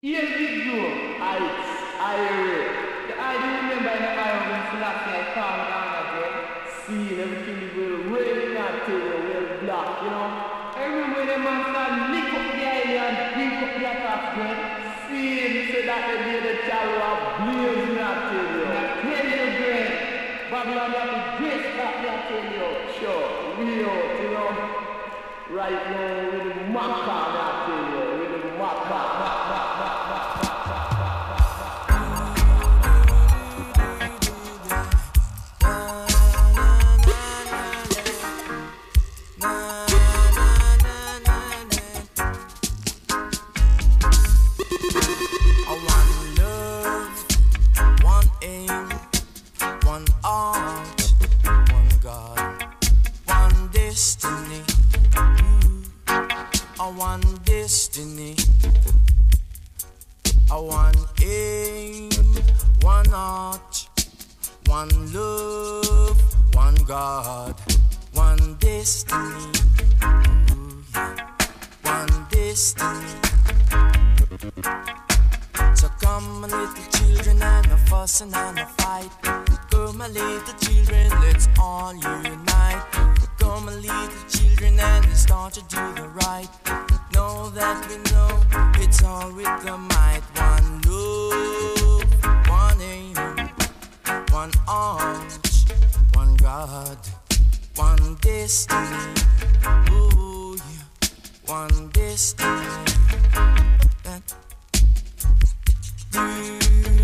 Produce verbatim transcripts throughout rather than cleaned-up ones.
Here we go. I, I, I do remember in the Iron when Selassie I calm down again, seeing everything is well, well, not tell you, well, black, you know. I remember when the man started lick up the island, drink up the attack, man. Seeing, so that they did the chalo of blaze, not tell you. I tell you, Greg, Babylon, you have to dress back, I tell you. Sure, we out, you know. Right now, with the maca, I tell you, with the maca. And a fight. Come my little children, let's all unite. Come my little children and let's start to do the right. Know that we know it's all with the might. One love, one aim, one arch, one God, one destiny. Ooh, yeah. One destiny. That do.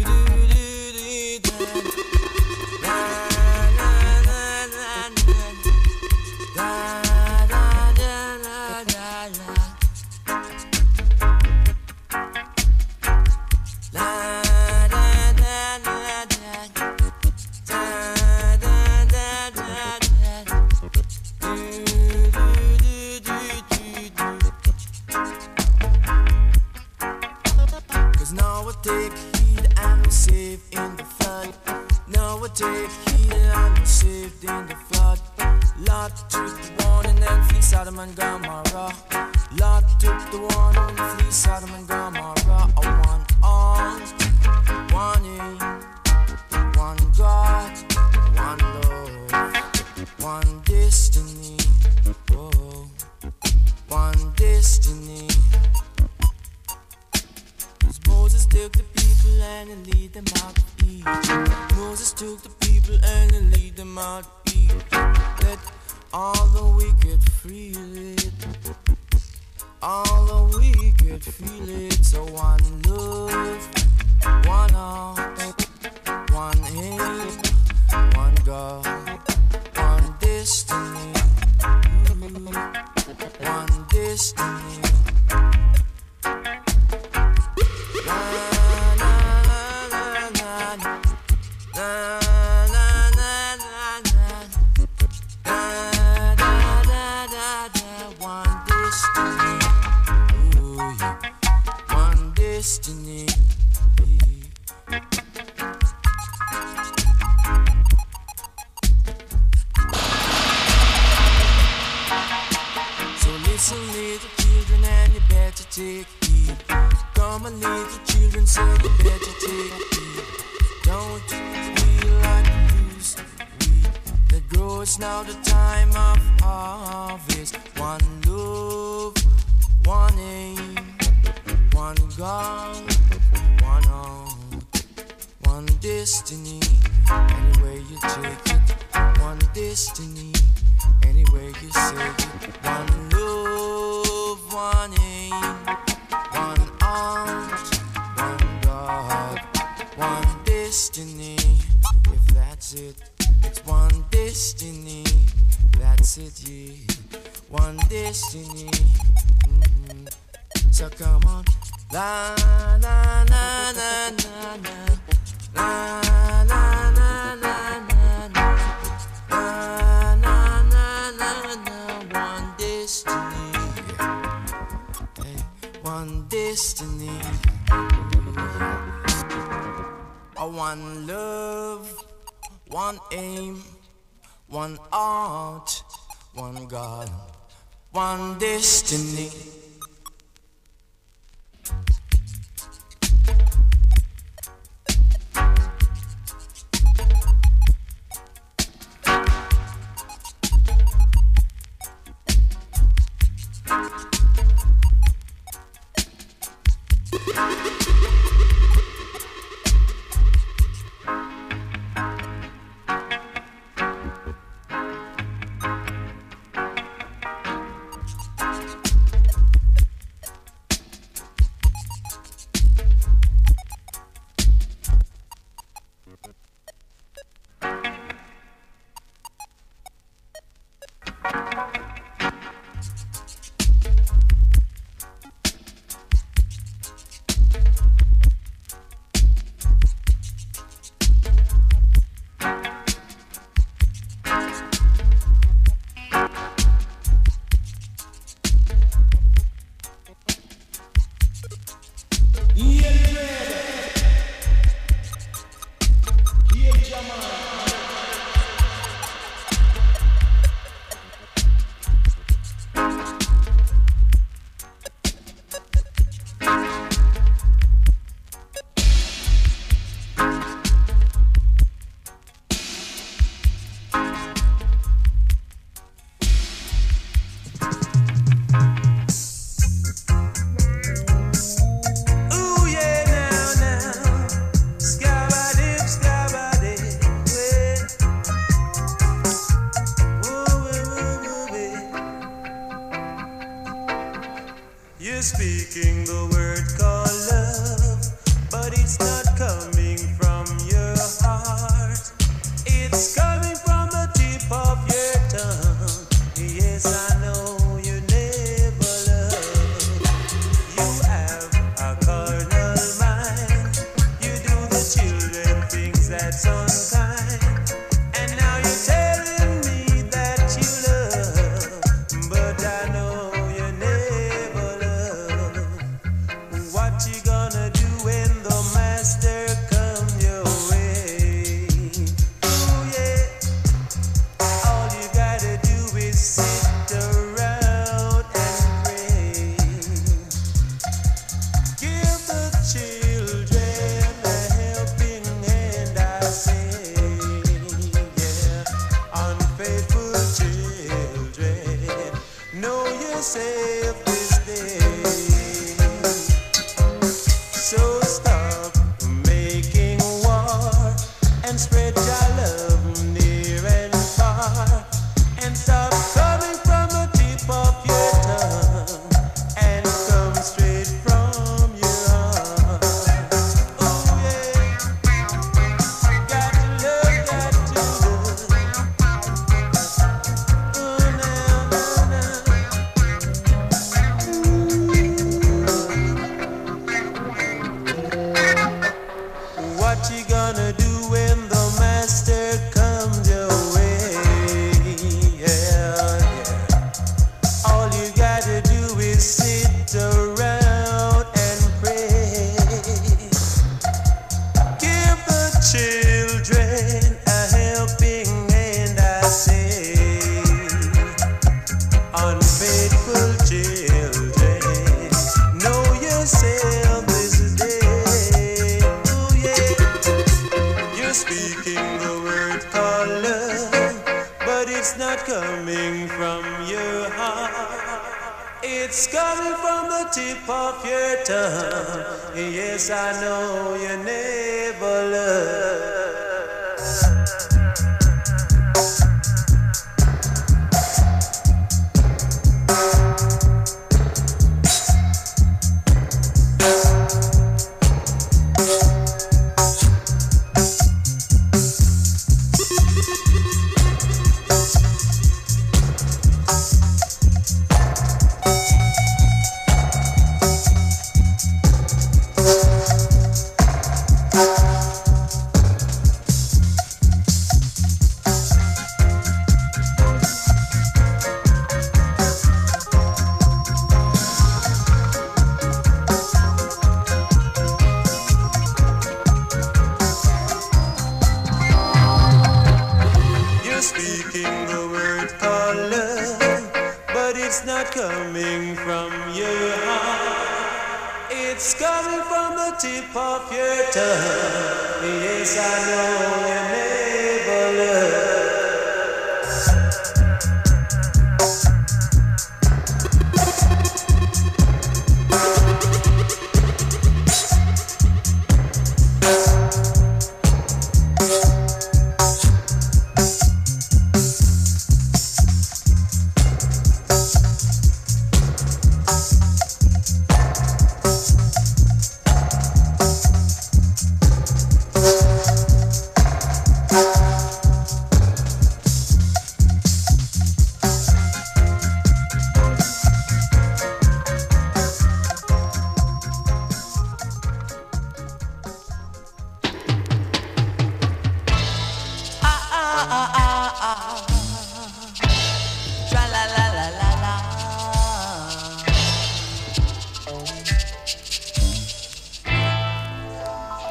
One art, one God, one destiny.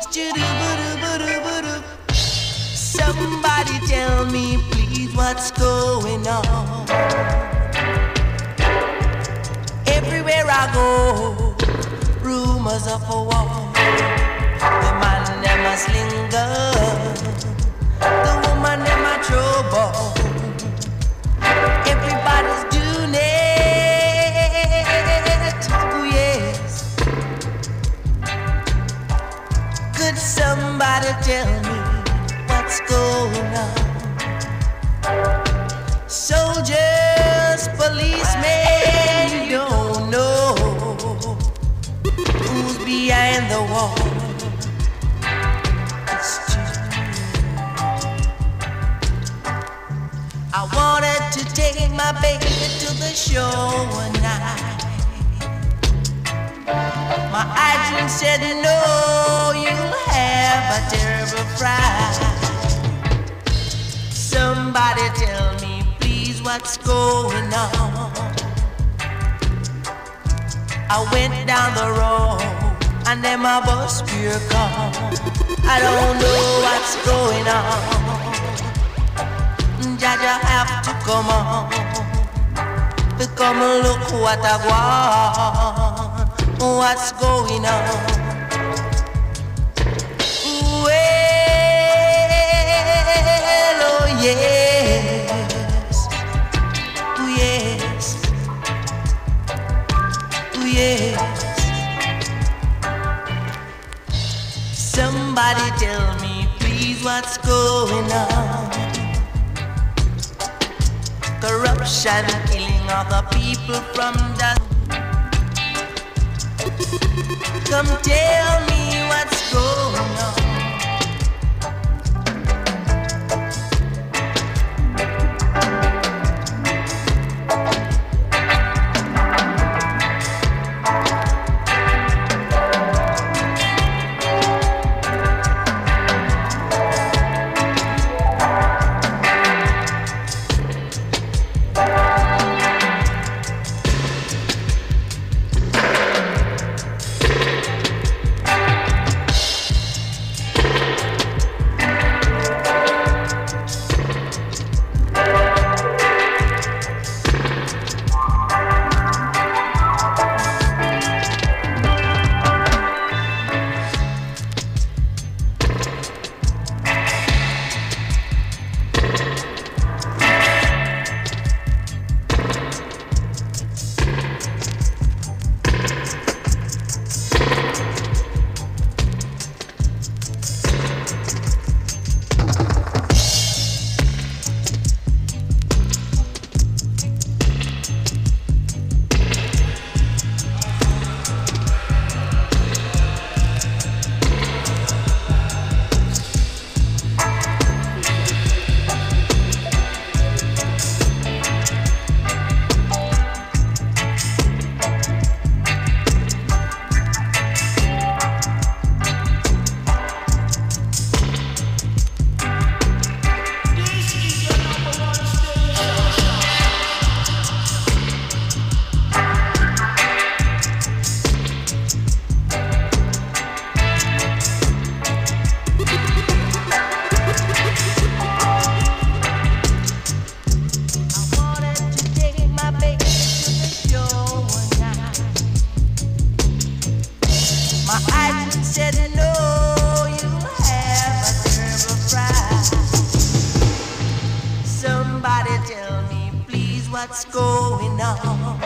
Somebody tell me, please, what's going on? Everywhere I go, rumors of a war. The man them a slinger, the woman them a trouble. Everybody's doing it, oh yes. Could somebody tell me what's going on? Soldiers, policemen, you don't know who's behind the wall. It's true. I wanted to take my baby to the show one night. My agent said no, you'll have a terrible fright. Somebody tell me, please, what's going on? I went down the road and then my bus fear come. I don't know what's going on. Jaja have to come on to come look what I want. What's going on? Well, oh yes, oh yes, oh yes. Somebody tell me, please, what's going on? Corruption, killing other people from the. Come tell me what's going on. What's going on?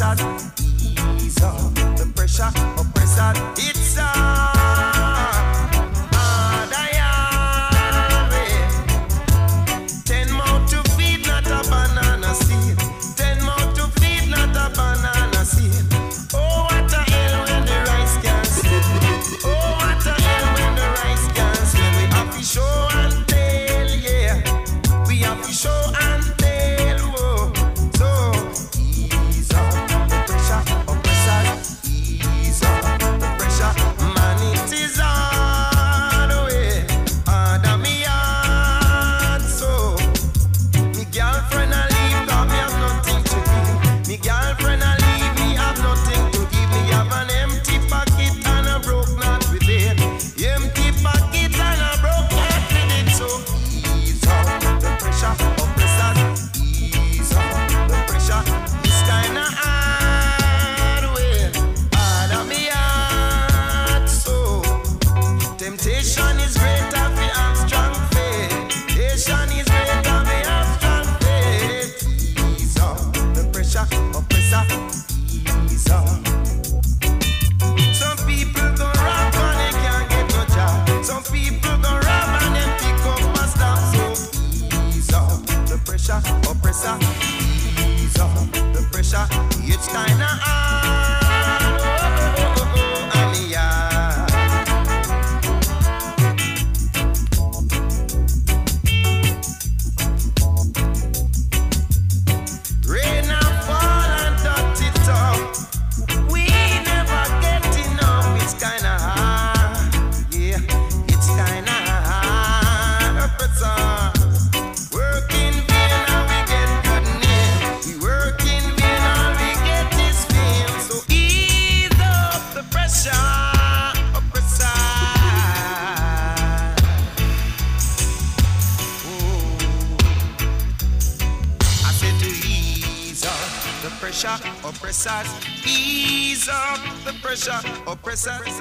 oppressors. Ease up the pressure, oppressors. It's a hard way. Ten mouth to feed, not a banana seed. Ten mouth to feed, not a banana seed. Oh, what a hell when the rice can sleep. Oh, what a hell when the rice can sleep. We have to show and tell, yeah. We have to show and tell, whoa. So, ease up the pressure, oppressors. Ease up the pressure, man, it is hard way. Under me heart, so me girlfriend a leave, cause me have nothing to give. Me girlfriend a leave, me have nothing to give. Me have an empty pocket and a broke knot with it. Empty pocket and a broke knot with it. So ease up the pressure, oppressors. Ease up the pressure. It's kinda hard way. Under me heart, so temptation is greater, we have strong faith. Temptation is greater, we have strong faith. Ease up the pressure, oppressor. Ease up. Some people go rob and they can't get no job. Some people go rob and they pick up and stop. So ease up the pressure, oppressor. Ease up the pressure. It's kinda hard. Oh, oh, oh, oh, oh, and yeah. Rain and fall and dot it up. We never get enough. It's kinda hard. Yeah, it's kinda hard. Oppressors. Work in vain and we get good name. We work in vain and we get this fame. So ease up the pressure, oppressor. Oh. I said to ease up the pressure, oppressors. Ease up the pressure, oppressors.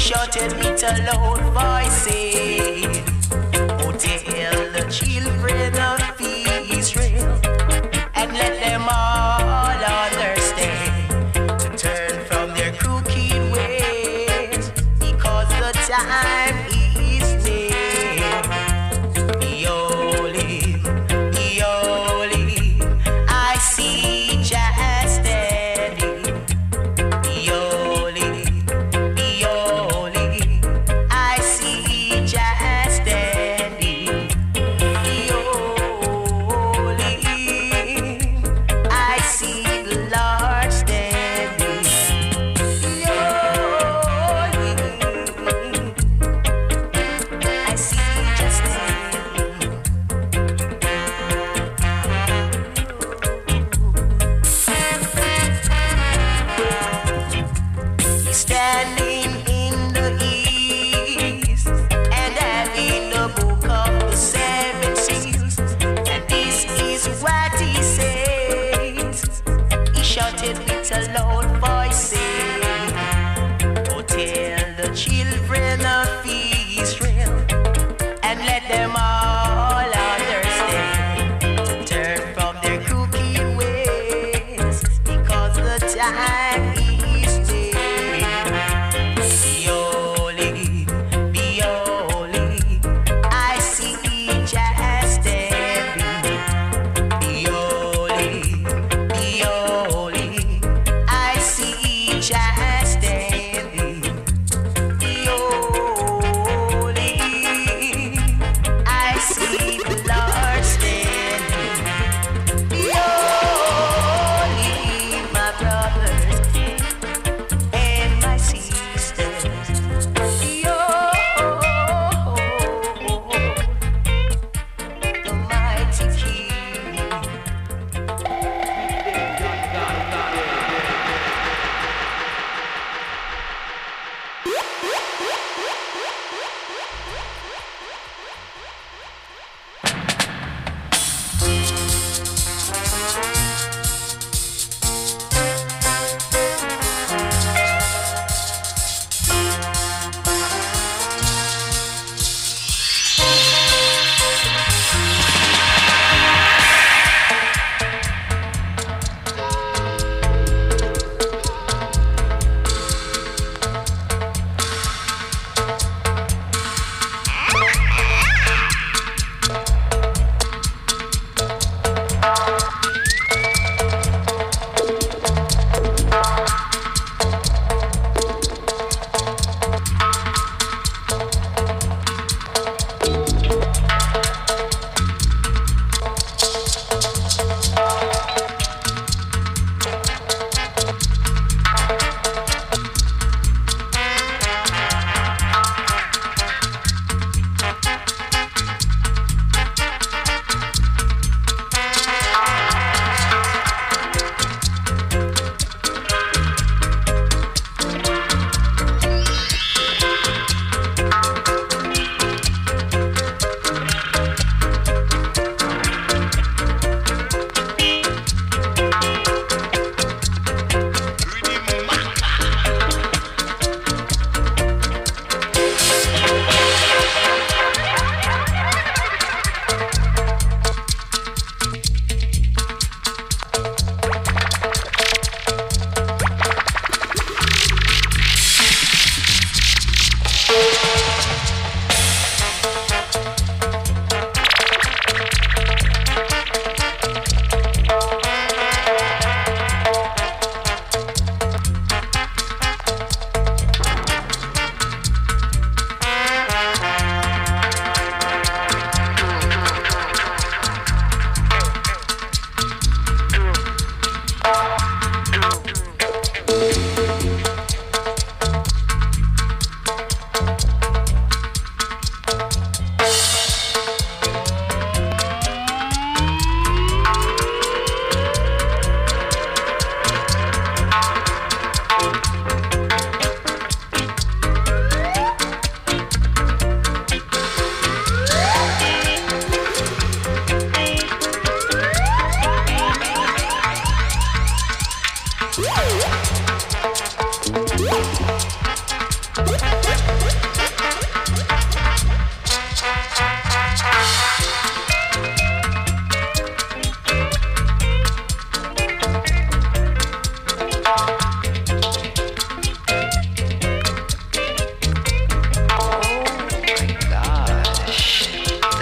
shouted with a loud voice, saying, oh, tell the children of Israel, and let them all understand to turn from their crooked ways, because the time is near. Be holy, be holy, I see Jah standing. Be holy, be holy, I see Jah standing. Be holy, I see the Lord standing. Be holy, I see Jah standing. He's standing in the east and having the book of the seven seals. And this is what he says. He shouted with a loud voice, saying, oh, tell the children of Israel, and let them all understand to turn from their crooked ways, because the time is near. Be holy, be holy, I see Jah standing. Be holy, be holy, I see Jah standing. Be holy, I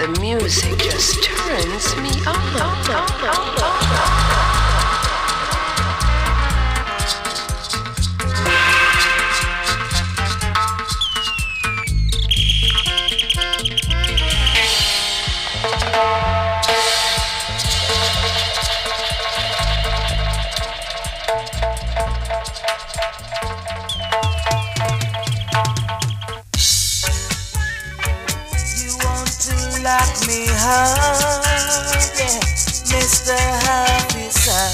The music just turns me on. Lock me up, yeah, Mister Officer,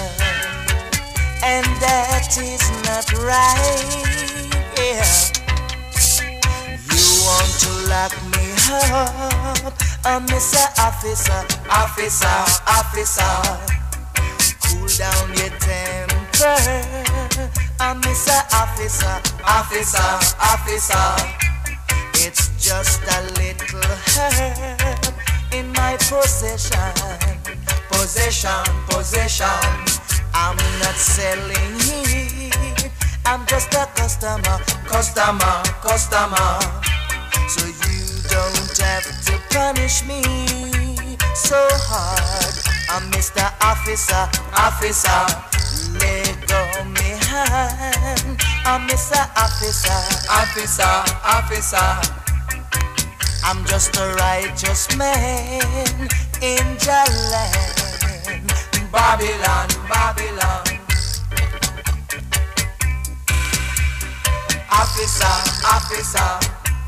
and that is not right, yeah. You want to lock me up, uh, Mister Officer, Officer, Officer, cool down your temper, uh, Mister Officer, Officer, Officer. It's just a little herb in my possession, possession, possession. I'm not selling it, I'm just a customer, customer, customer. So you don't have to punish me so hard. I'm Mister Officer, Officer. Let go me hand. I'm Mister Officer, Officer, Officer. I'm just a righteous man in your land, Babylon, Babylon. Officer, officer,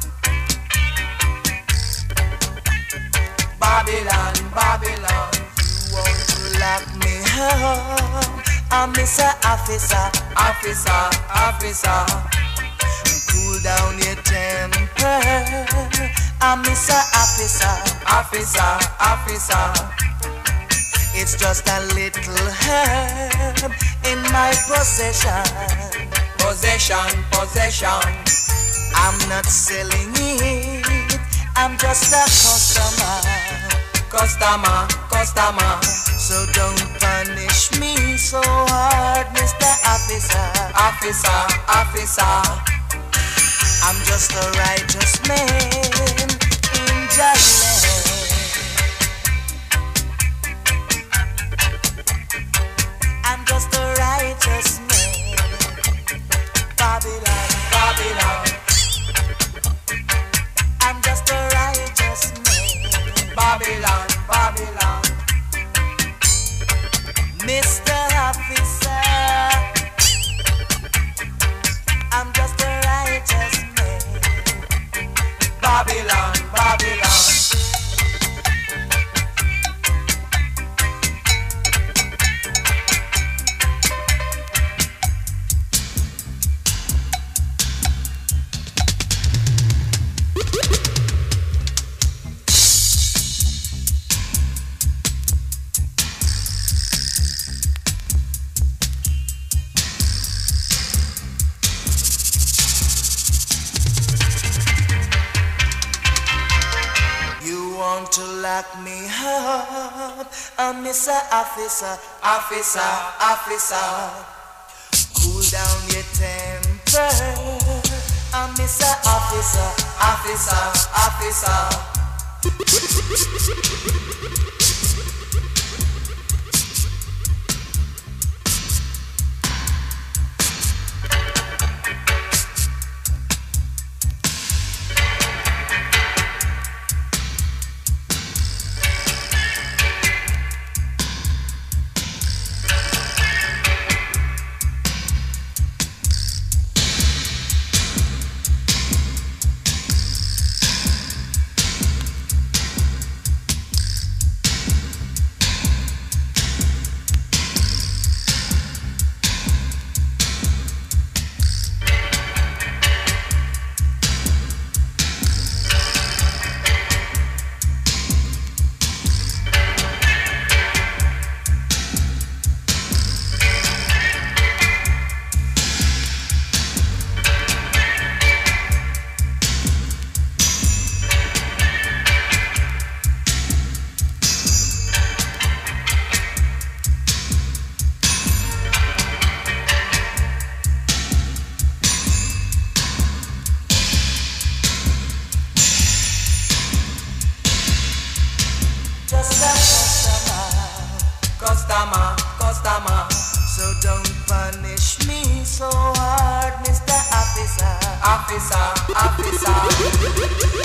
Babylon, Babylon. You want to lock me up? I'm Mister Officer, officer, officer. Cool down your temper. I'm Mister Officer, officer, officer. It's just a little herb in my possession, possession, possession. I'm not selling it, I'm just a customer, customer, customer. So don't punish me so hard, Mister Officer, officer, officer. I'm just a righteous man in your land. I'm just a righteous man, Babylon, Babylon. I'm just a righteous man, Babylon, Babylon. Mister Officer, I'm just a righteous man, Babylon, Babylon. To lock me up, I'm Mister Officer, officer, officer. Cool down your temper, I'm Mister Officer, officer, officer. Just a customer, customer, customer. So don't punish me so hard, Mister Officer. Officer, officer.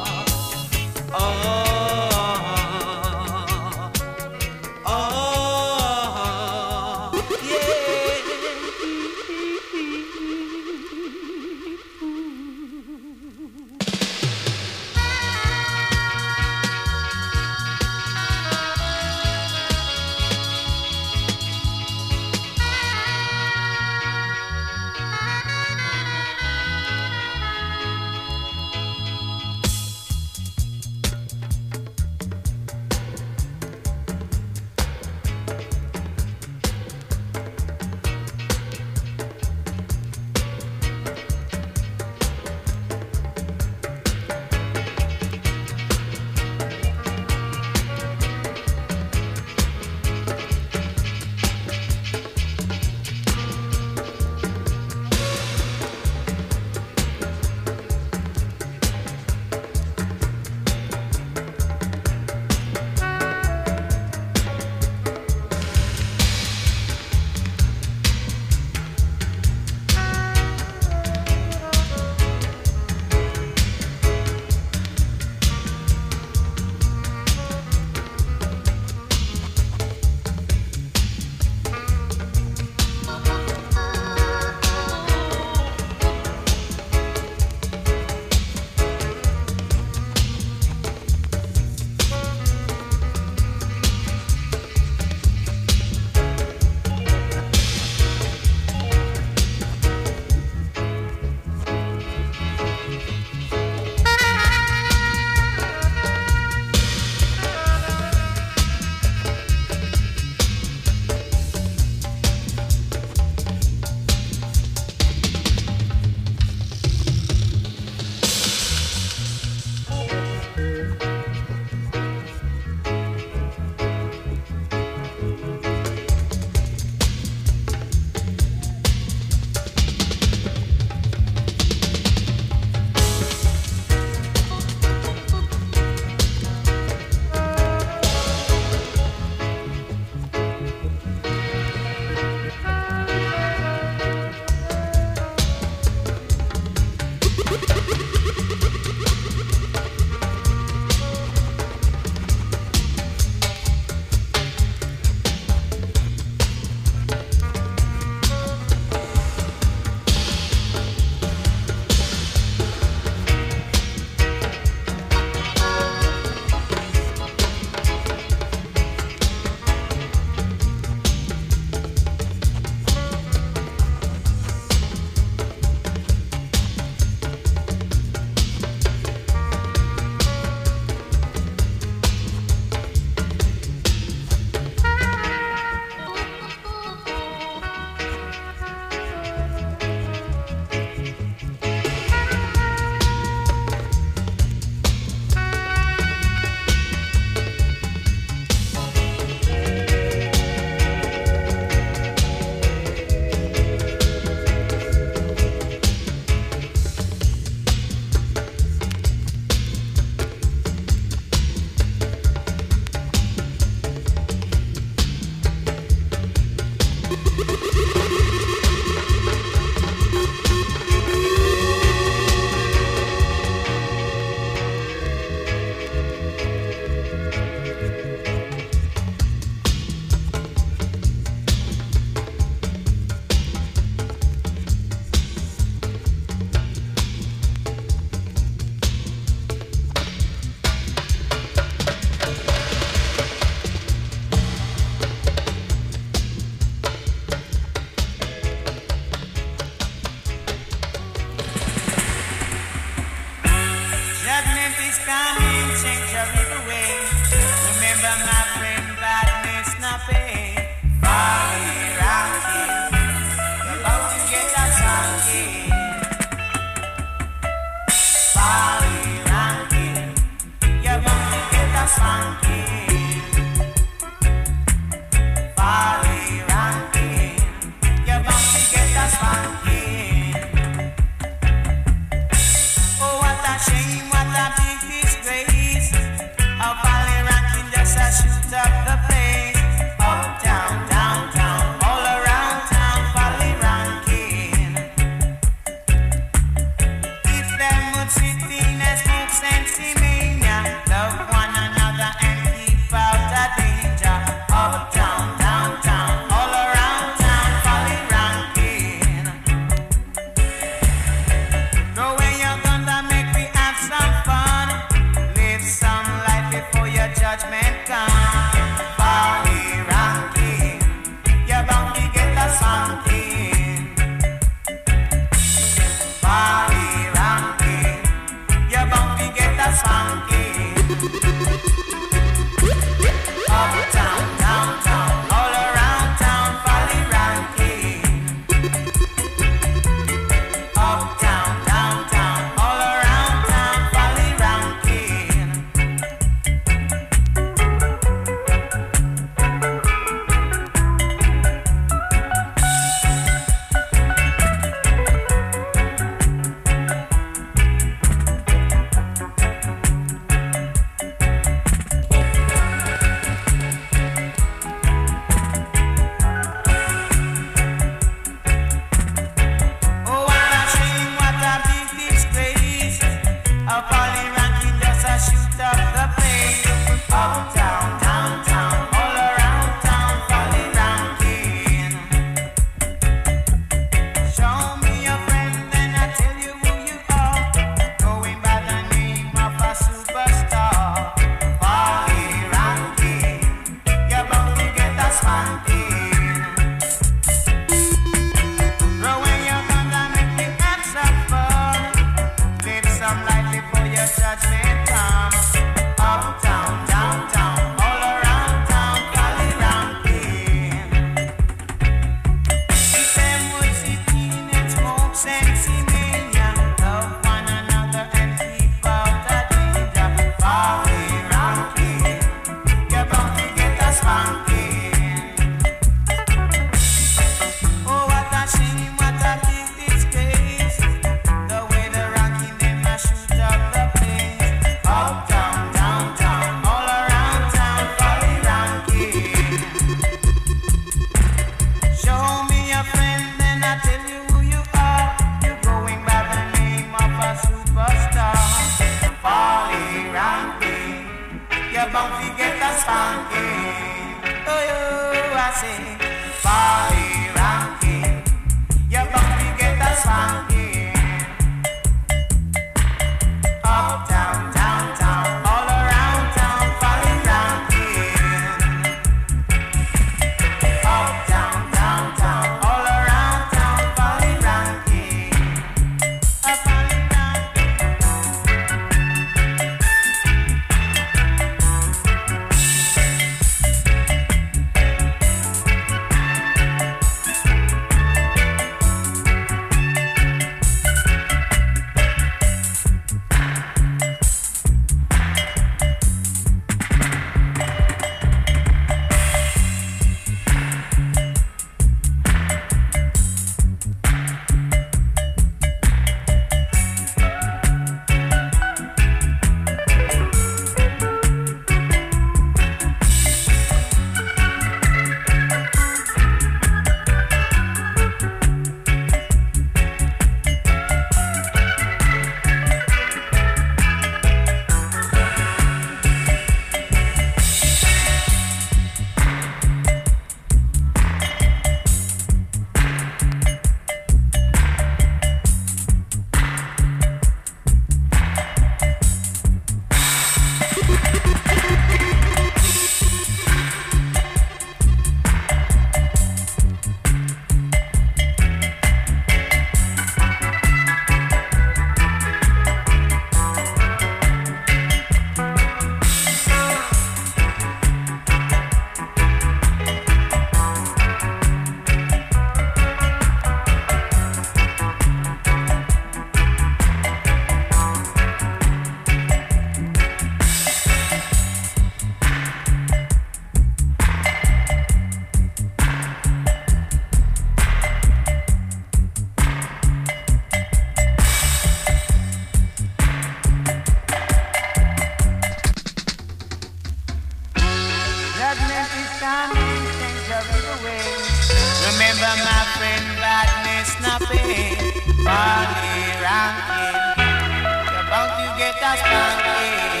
badness snapping, body ranking. You're bound to get a spanking.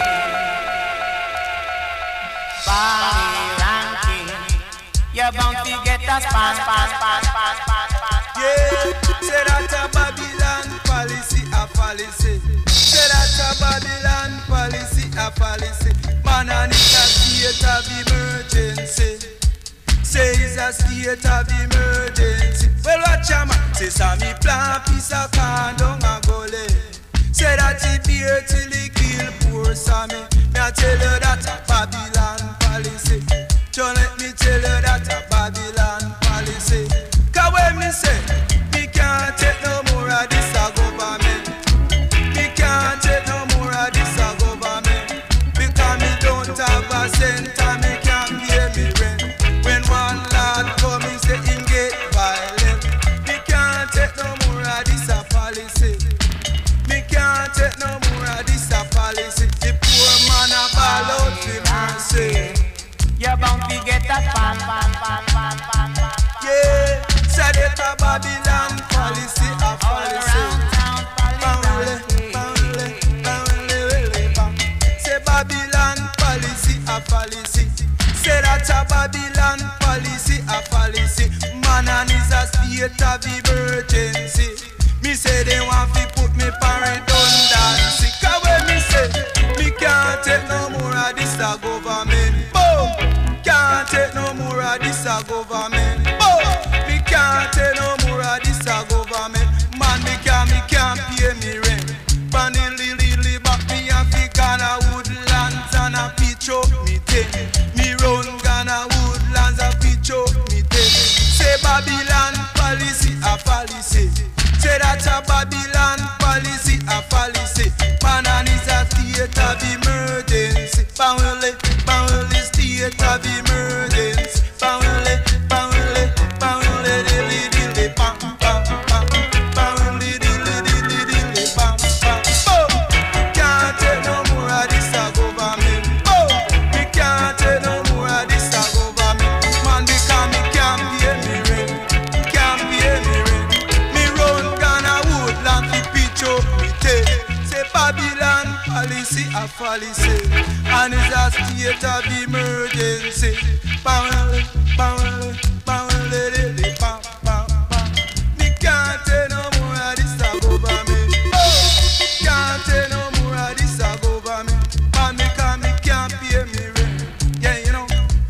Body ranking. You're bound to get a span, span, span, span, span, span. Yeah, say that a Babylon policy, a policy. Say that a Babylon policy, a policy. Man, and it's a state of emergency. Say it's a state of emergency. Well, watch a man. Say Sammy plant piece of corn down a gully. Say that he beer till he kill poor Sammy. Me I tell you that a Babylon policy. Don't let me tell you that a Babylon policy. Cause when me say, me can't take no more of this a government. Me can't take no more of this a government. Because me don't have a cent and me can't pay me rent. When one lad come and say him get violent. Me can't take no more of this a policy. Me can't take no more of this a policy. The poor man a ball out for mercy. You're bound to get a span, span, span, span, span, span. Yeah, said it a Babylon policy, a policy. Bounce, bounce, bounce, bounce. Say Babylon policy, a policy. Say that a Babylon policy, a policy. Man and is a state of emergency. Me say they want to put me for redundancy. Cause when me say, me can't take no more of this a government. Boom! Can't take no more of this a government. Boom! Me can't take no more of this a government. Man, me can't, me can't pay me rent. Panny lily lily back me a fi Ghana woodlands and a pitch up me tent. Me run Ghana woodlands a pitch up me tent. Say Babylon policy a policy. Say that a Babylon policy a policy. Man and is a state of emergency. Bounly, bounly state of emergency. Bounly, bounly, bounly, dilly dilly, bam, bam, bam. Bounly, dilly dilly dilly, bam, bam. Boom! Can't take no more of this a government. Boom! Me can't take no more of this a government. Man, because me can't pay me rent. Can't pay me rent. Me run Ghana woodland to pitch up me take. Say Babylon policy a policy. And it's a state of emergency. Bounly, bounly, bounly, dilly, bam, bam, bam. Me can't take no more of this a government. Oh, can't take no more of this a government. Man, me can't, me can't pay me rent. Yeah, you know.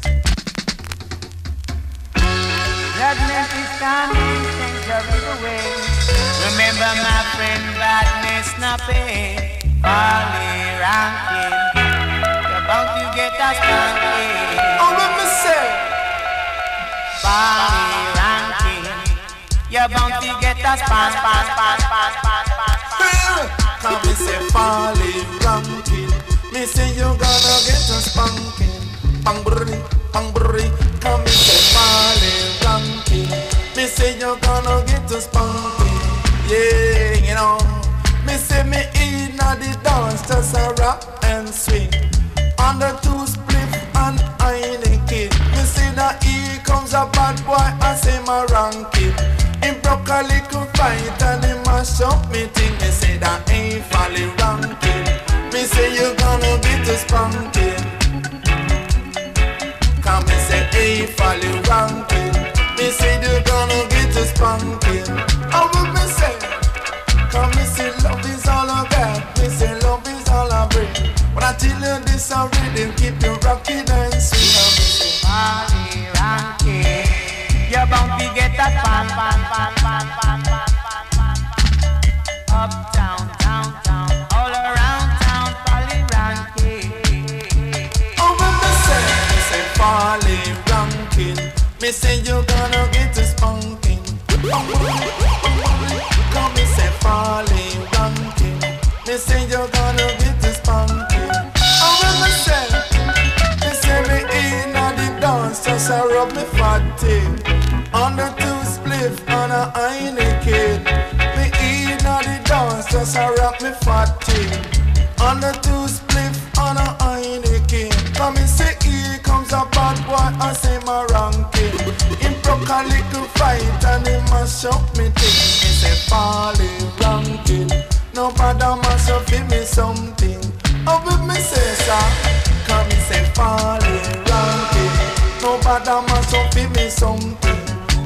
Judgment is coming, things are away. Remember my friend, badness snapping, folly ranking. You're bound to get a spanking. Oh, let me say. Folly ranking. You're bound to get a span, span, span, span, span, span, span. Come me say folly ranking. Me say you gonna get a spanking. Bang brrrry, bang brrrry. Come me say folly ranking. Me say you gonna get a spanking. Yeah, you know. Me say me in a the dance just a rock and swing. On the two spliff and Heineken. Me say that here comes a bad boy I say my ranking. Him broke a little fight and he mash up me thing. Me say that ain't folly ranking. Me say you gonna get a spanking. Come me say ain't folly ranking. Me say you gonna get a spanking. How will me say? Come me say love is all I got. Me say love is all I bring. When I tell you this already, keep you rocking and swing. Folly ranking. You're bound to get that pan, pan, pan, pan, pan, pan, pan, pan, pan. Uptown, downtown, all around town, folly ranking. Oh, when me say, me say folly ranking. Me say you gonna get a spanking. Come me say folly ranking. Me say you gonna get a spanking. Oh, when me say, me say me in a the dance just a rub me fatty. On the two spliff on a Heineken. Me in a the dance just a rock me fatty. On the two spliff on a Heineken. Come me say here comes a bad boy I say my ranking. Him broke a little fight and he mash up me thing.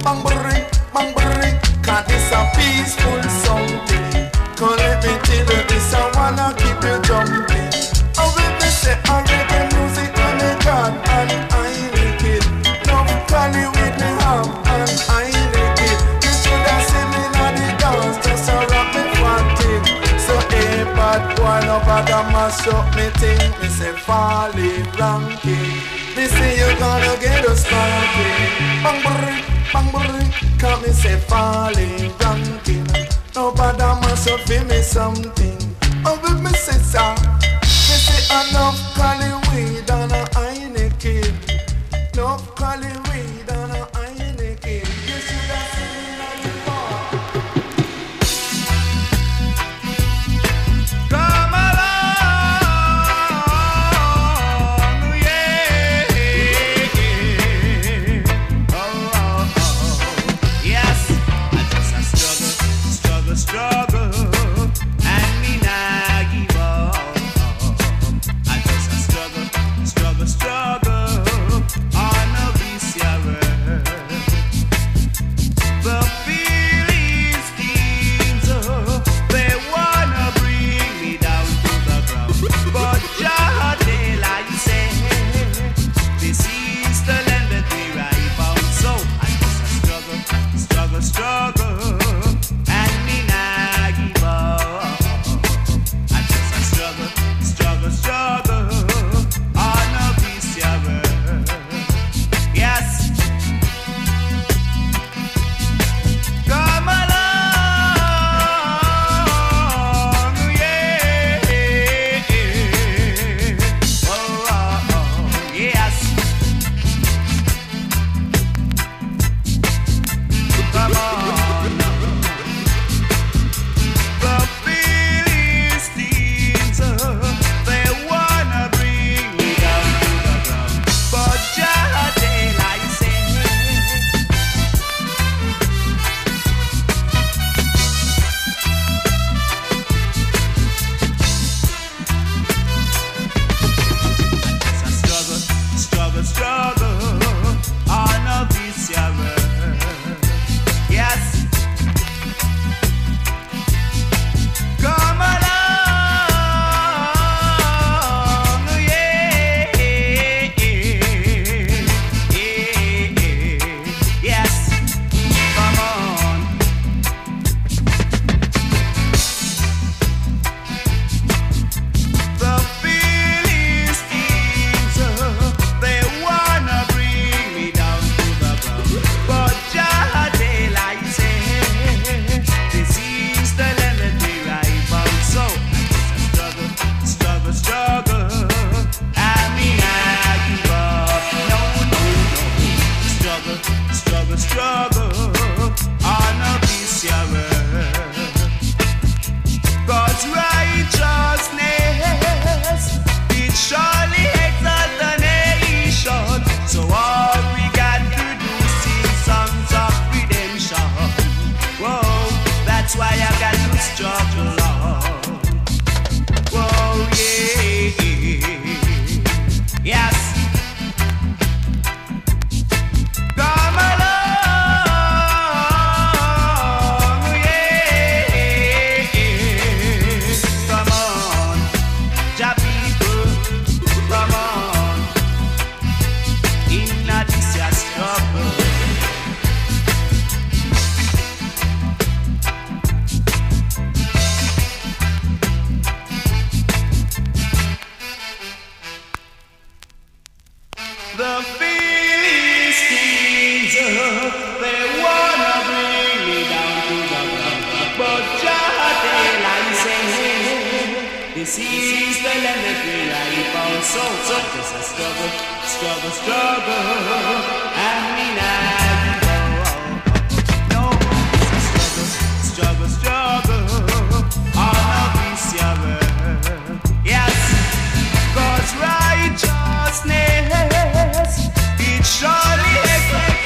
bang bring, bang bring. Cause this a peaceful something. Come let me tell you this, I wanna keep you jumping. Oh, let me say, I reggae music on the God and I like it. No Cali with me ham and I like it. You should have seen me on the dance, just a rock me frantic. So hey, bad boy, no bother mash up me thing. Me say, falling ranking. Me say you gonna get us started. Bang bring, bang bring. Come me say falling ranking. Nobody must have feel me something. Oh, but me say so. Me say enough Cali weed and a Heineken. Enough Cali weed and a Heineken. You should have seen me at the park. Come along, yeah. Oh, oh, oh. Yes, I just a struggle, struggle, struggle, and me nah give up. I just a struggle, struggle, struggle on a this world. The Philistines, oh, they wanna bring me down to the ground, but Jah tell I say, this is the land that we ride on. So I just a struggle, struggle, struggle. Struggle, struggle on a piece of world. Yes. Come along, yeah. Oh, oh, oh, yes. Come on. The Philistines, they wanna bring me down to the ground, but Jah tell I say, it's a struggle, struggle, struggle on a this world. Yes. Come along, yeah, yes, come on. The Philistines, they wanna bring me down to the ground, but Jah tell I say, this is the land that we ride on. So I just a struggle, struggle, struggle. I mean I give up. No, no, no. Struggle, struggle, struggle on a piece of world. God's righteousness, it surely exalts the nation. So all we got to do is sing songs of redemption. Whoa, that's why I got to struggle on. Whoa, yeah, yes. Come along, yeah. Come on, Jah people, come on. In a this ya struggle. The Philistines, they wanna bring me down to the ground, but Jah tell I say, this is the land that we ride on. So, so just a struggle, struggle, struggle, and me nah give up. No, it's a struggle, struggle, struggle on a piece of world. Yes, God's righteousness, it surely exalts.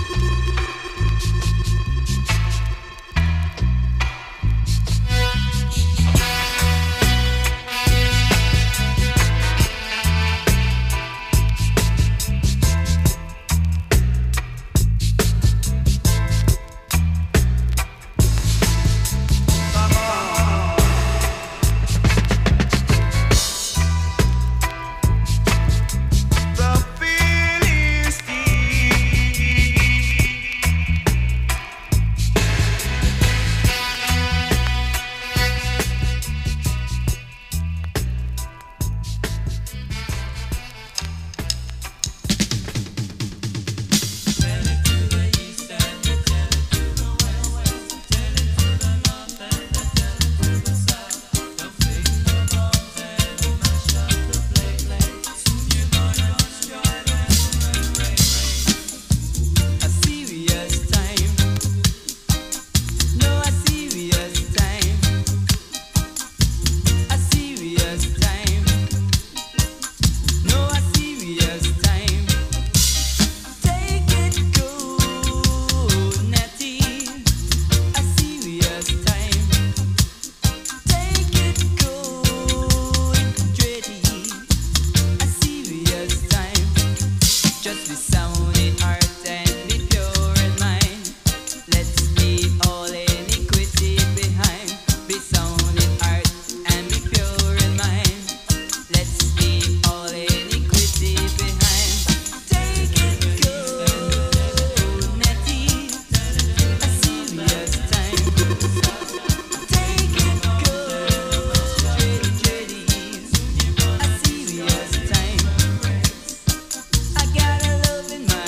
I got a love in my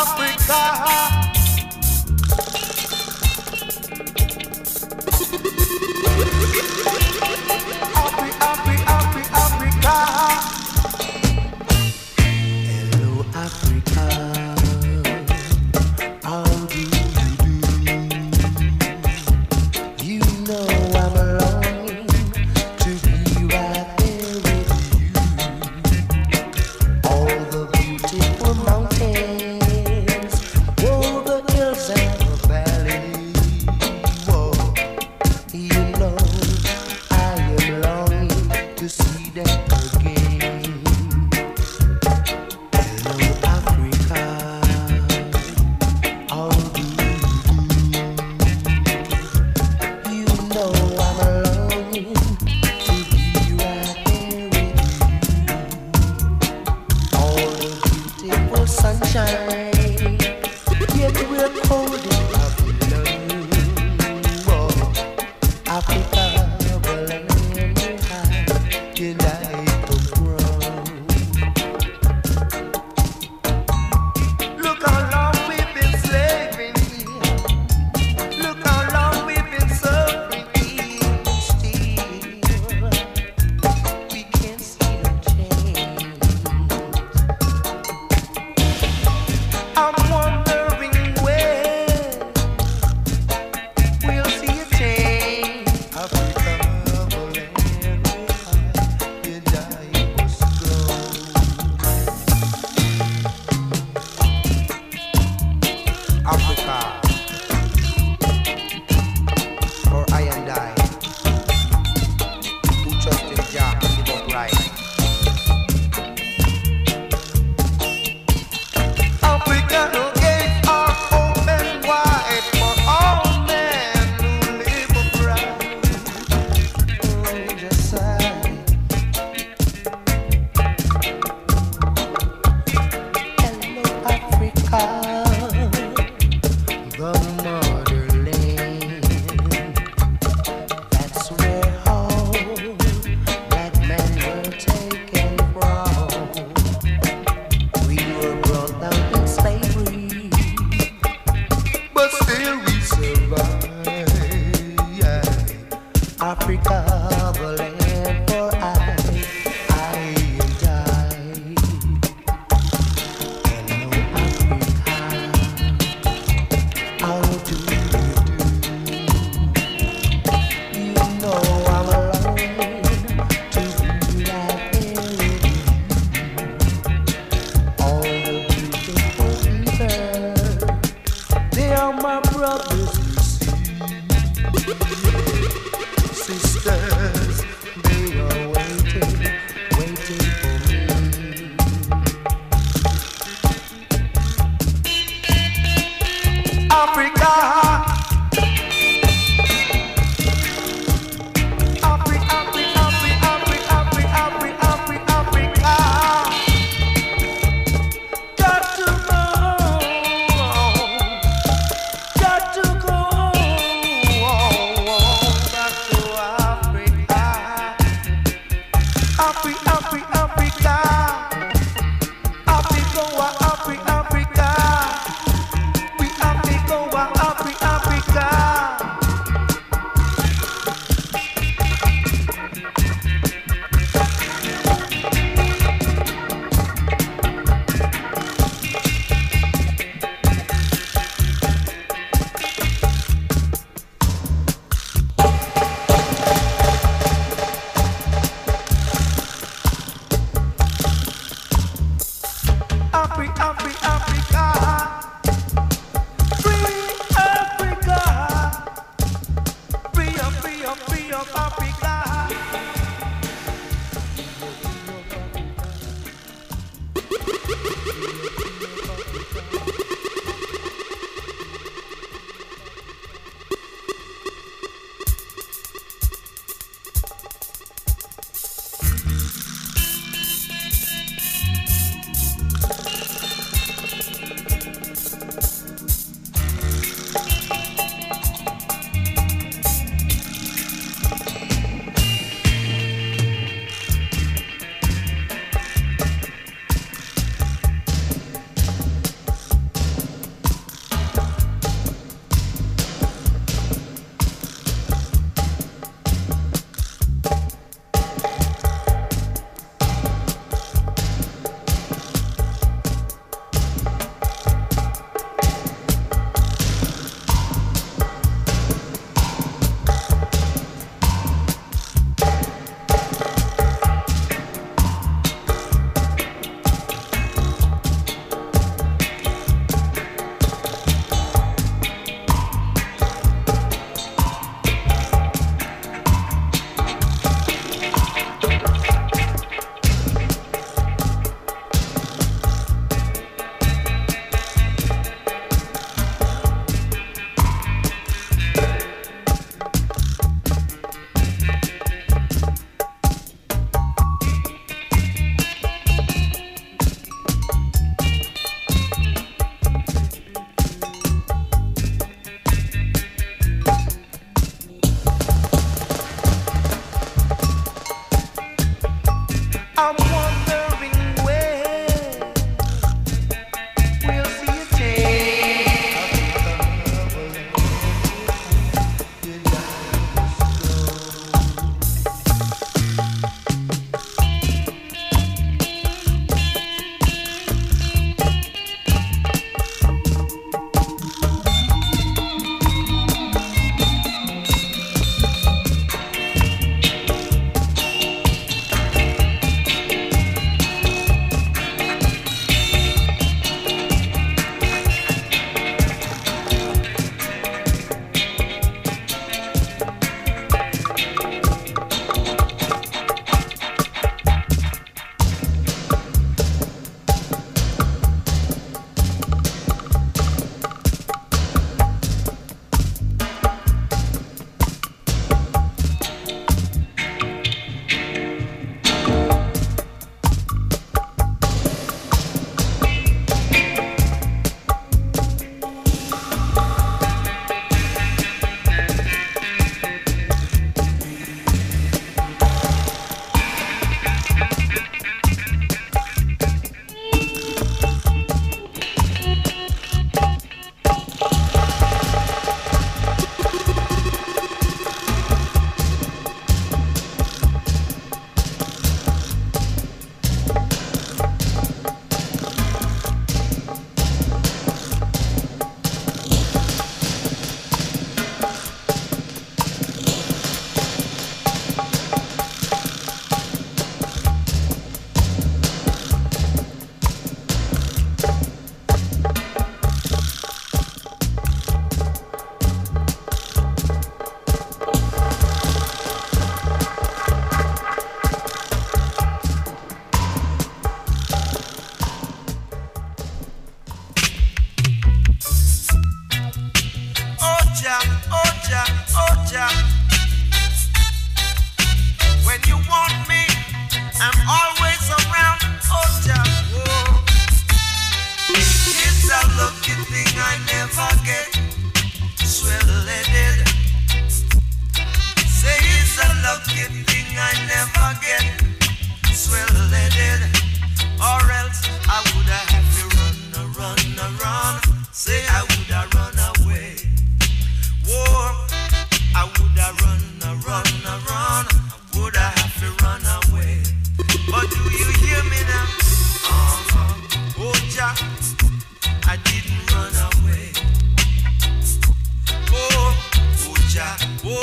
Got to go on.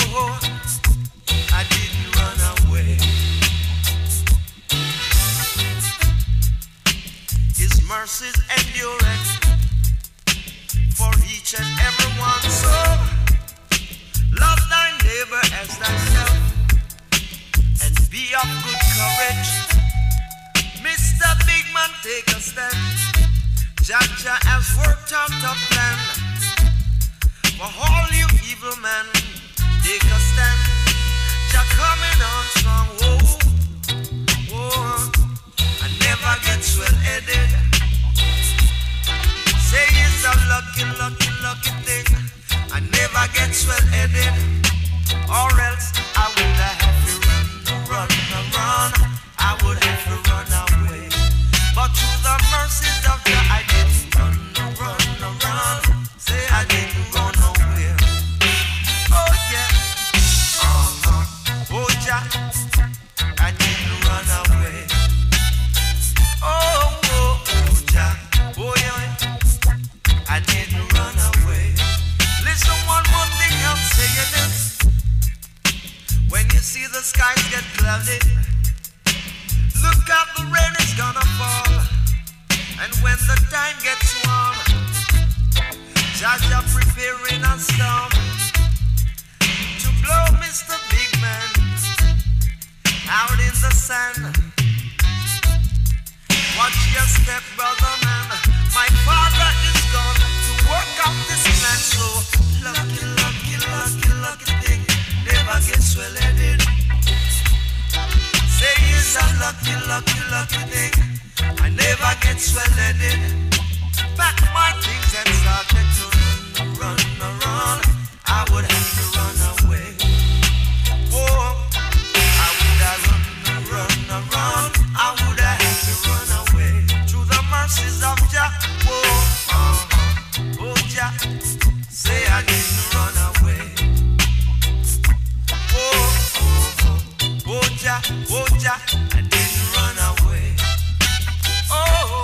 Oh, I didn't run away. His mercies endureth for each and every one. So love thy neighbor as thyself, and be of good courage. Mister Big Man, take a stand. Jah has worked out a plan for all you evil men. Take a stand. Jah coming on strong. Oh, oh, I never get swell-headed. Say it's a lucky, lucky, lucky thing. I never get swell-headed, or else I would have to run, run, run. I would have to run away. But through the mercies of God, I didn't run, run, run. Say I didn't run nowhere. Oh yeah, uh-huh. Oh yeah, I didn't run away. Oh, oh, oh yeah, oh yeah, I didn't run away. Listen, one more thing I'm saying is, when you see the skies get cloudy, look out, the rain is gonna fall. And when the time gets warm, Jah preparing a storm to blow Mister Big Man out in the sand. Watch your step, brother man. My father is gone to work out this plan. So lucky, lucky, lucky, lucky thing never gets swell-headed. Say it's a lucky, lucky, lucky thing. I never get swell-headed. Pack my things and started to run, run, run. I would have to run away. Whoa, I would have run, run, run. I would have had to run away. Through the mercies of Jah. Whoa, uh-huh. Oh Jah, say I didn't run away. Whoa, oh, oh, oh Jah, oh Jah, I didn't run away. Oh.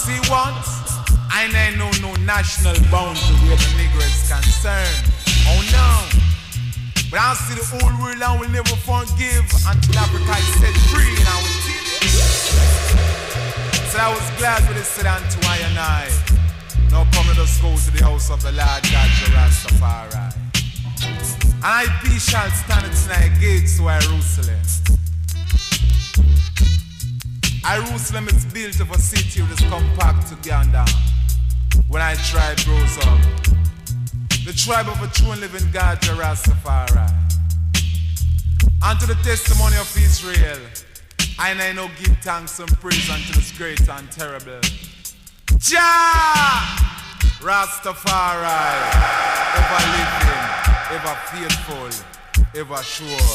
See what? I ain't know no national boundary where the Negro is concerned. Oh no. But I see the whole world and will never forgive until Africa is set free, and I will tell you. So I was glad with this sit down to I and I. Now come let us go to the house of the Lord God Rastafari. And I peace shall stand at thy gates to Jerusalem. Jerusalem is built of a city that is compact together. When I tribe grows up, the tribe of a true and living God, Rastafari. And to the testimony of Israel, I and I now give thanks and praise unto this great and terrible Jah Rastafari, ever living, ever faithful, ever sure.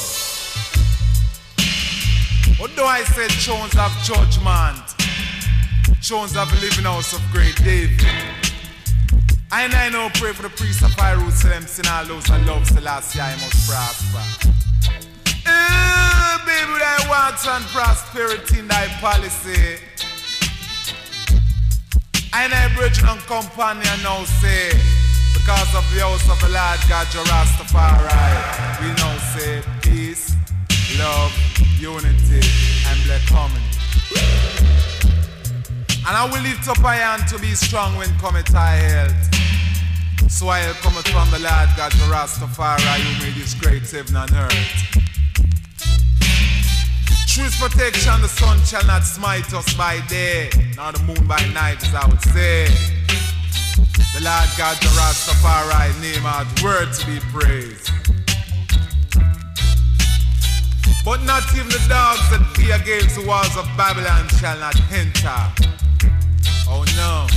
Although I said Jones of judgment, Jones of living house of great David, I and I now pray for the priest of Jerusalem, sin all those that love Selassie, I must prosper. Eh, baby, I want and prosperity in thy policy. I and I brethren and companion now say, because of the house of the Lord God, your Rastafari, we now say peace, love, unity, and black harmony. And I will lift up my hand to be strong when cometh thy health. So I will come from the Lord God, the Rastafari, who made this great heaven and earth. Through his protection, the sun shall not smite us by day, nor the moon by night, as I would say. The Lord God, the Rastafari, name out word to be praised. But not even the dogs that fear against the walls of Babylon shall not enter. Oh no.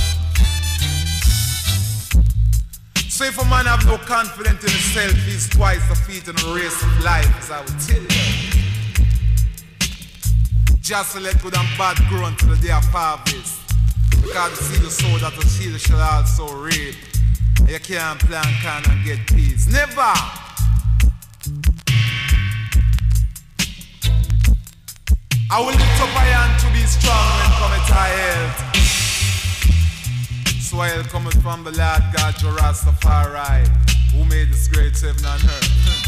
So if a man have no confidence in himself, he's twice a feet in the race of life, as I would tell you. Just to let good and bad grow until the day of harvest. Because you see the soul that the shield shall also reap. You can't plan, can and get peace. Never! I will lift up my hand to be strong when cometh thy health. So I will come from the Lord God, your Rastafari, who made this great heaven and earth.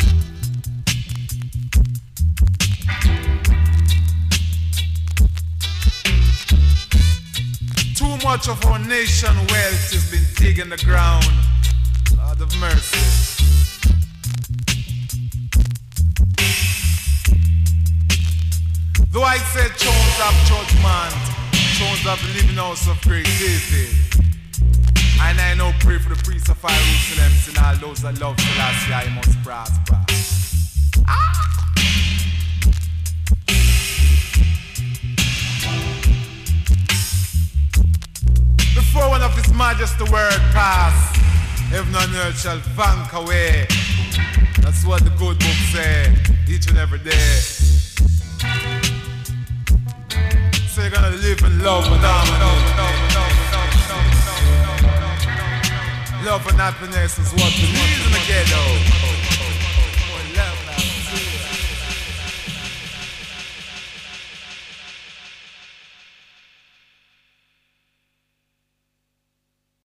Too much of our nation wealth has been digging the ground. Lord of mercy. Though I said Jones of judgment, Jones of the living house of great David, and I now pray for the priest of Jerusalem, and all those that love Selassie, I must prosper. Ah! Before one of his majesty word pass, heaven and earth shall vank away. That's what the good book say, each and every day. So you're gonna live in love and harmony. Love and happiness is what we need in the ghetto.